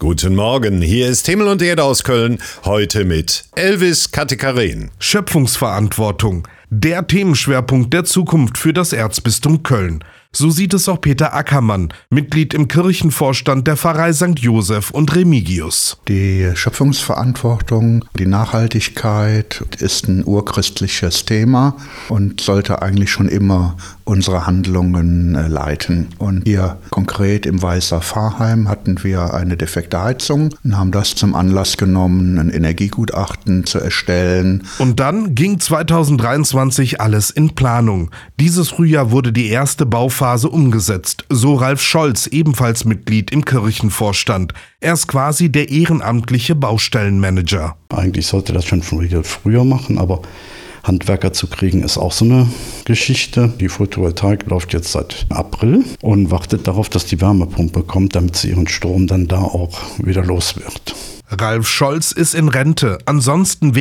Guten Morgen, hier ist Himmel und Erde aus Köln, heute mit Elvis Katikaren. Schöpfungsverantwortung, der Themenschwerpunkt der Zukunft für das Erzbistum Köln. So sieht es auch Peter Ackermann, Mitglied im Kirchenvorstand der Pfarrei St. Joseph und Remigius. Die Schöpfungsverantwortung, die Nachhaltigkeit ist ein urchristliches Thema und sollte eigentlich schon immer unsere Handlungen leiten. Und hier konkret im Weißer Pfarrheim hatten wir eine defekte Heizung und haben das zum Anlass genommen, ein Energiegutachten zu erstellen. Und dann ging 2023 alles in Planung. Dieses Frühjahr wurde die erste Bauphase umgesetzt, so Ralf Scholz, ebenfalls Mitglied im Kirchenvorstand. Er ist quasi der ehrenamtliche Baustellenmanager. Eigentlich sollte das schon viel früher machen, aber Handwerker zu kriegen ist auch so eine Geschichte. Die Photovoltaik läuft jetzt seit April und wartet darauf, dass die Wärmepumpe kommt, damit sie ihren Strom dann da auch wieder los wird. Ralf Scholz ist in Rente. Ansonsten